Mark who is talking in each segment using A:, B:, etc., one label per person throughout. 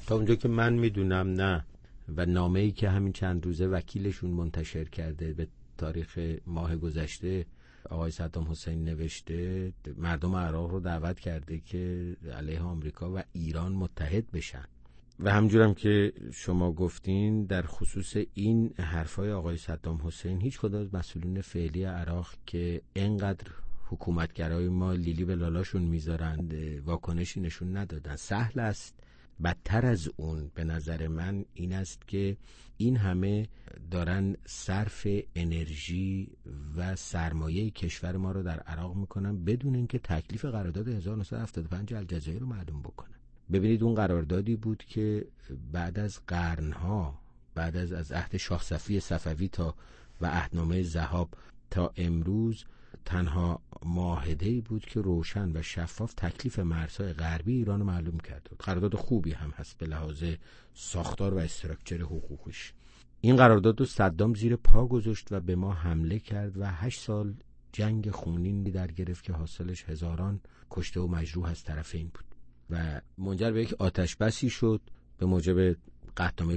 A: تا اونجا که من میدونم نه. و نامه‌ای که همین چند روزه وکیلشون منتشر کرده به تاریخ ماه گذشته، آقای صدام حسین نوشته مردم عراق رو دعوت کرده که علیه آمریکا و ایران متحد بشن. و همجورم که شما گفتین در خصوص این حرفای آقای صدام حسین، هیچ کدام از مسئولین فعلی عراق که اینقدر حکومتگرای ما لیلی به لالاشون میذارند واکنشی نشون ندادن. سهل است. بدتر از اون به نظر من این است که این همه دارن صرف انرژی و سرمایه کشور ما رو در عراق میکنن بدون اینکه تکلیف قرارداد 1975 الجزایر رو معلوم بکنن. ببینید اون قراردادی بود که بعد از قرنها، بعد از عهد شاه صفی صفوی تا و عهدنامه ذهاب تا امروز، تنها معاهده‌ای بود که روشن و شفاف تکلیف مرزهای غربی ایران رو معلوم کرد. قرارداد خوبی هم هست به لحاظ ساختار و استراکچر حقوقش. این قرارداد رو صدام زیر پا گذاشت و به ما حمله کرد و 8 سال جنگ خونین در گرفت که حاصلش هزاران کشته و مجروح از طرفین بود و منجر به یک آتش بسی شد به موجب قطعنامه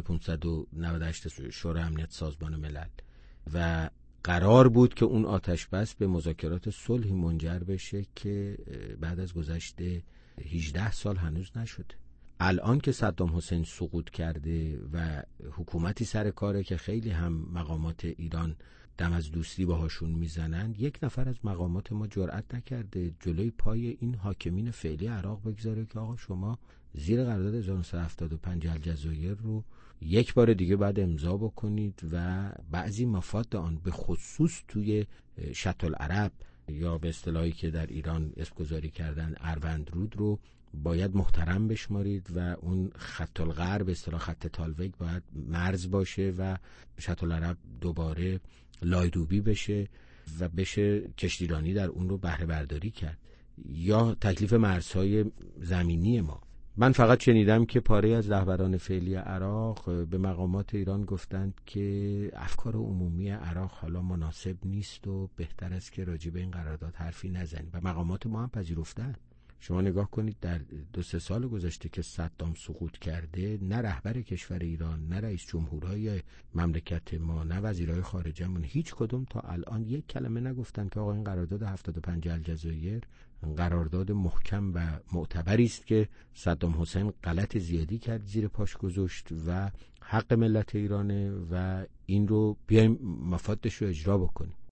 A: 598 شورای امنیت سازمان ملل. و قرار بود که اون آتش بس به مذاکرات صلحی منجر بشه که بعد از گذشت 18 سال هنوز نشده. الان که صدام حسین سقوط کرده و حکومتی سر کاره که خیلی هم مقامات ایران دم از دوستی باهاشون میزنن، یک نفر از مقامات ما جرئت نکرده جلوی پای این حاکمین فعلی عراق بگذاره که آقا شما زیر قرارداد 1975 الجزایر رو یک بار دیگه بعد امضا بکنید و بعضی مفاد آن به خصوص توی شط العرب یا به اصطلاحی که در ایران اسم گذاری کردن اروندرود رو باید محترم بشمارید و اون خط الغرب به اصطلاح خط تالویگ باید مرز باشه و شط العرب دوباره لایروبی بشه و بشه کشتیرانی در اون رو بهره برداری کرد یا تکلیف مرزهای زمینی ما. من فقط شنیدم که پاره از رهبران فعلی عراق به مقامات ایران گفتند که افکار عمومی عراق حالا مناسب نیست و بهتر است که راجع به این قرارداد حرفی نزنیم و مقامات ما هم پذیرفتن. شما نگاه کنید در 2-3 سال گذشته که صدام سقوط کرده، نه رهبر کشور ایران، نه رئیس جمهورهای مملکت ما، نه وزیرهای خارجه‌مون، هیچ کدوم تا الان یک کلمه نگفتن که آقا این قرارداد 75 الجزایر قرارداد محکم و معتبری است که صدام حسین غلط زیادی کرد زیر پاش گذاشت و حق ملت ایرانه و این رو بیایم مفادش رو اجرا بکنیم.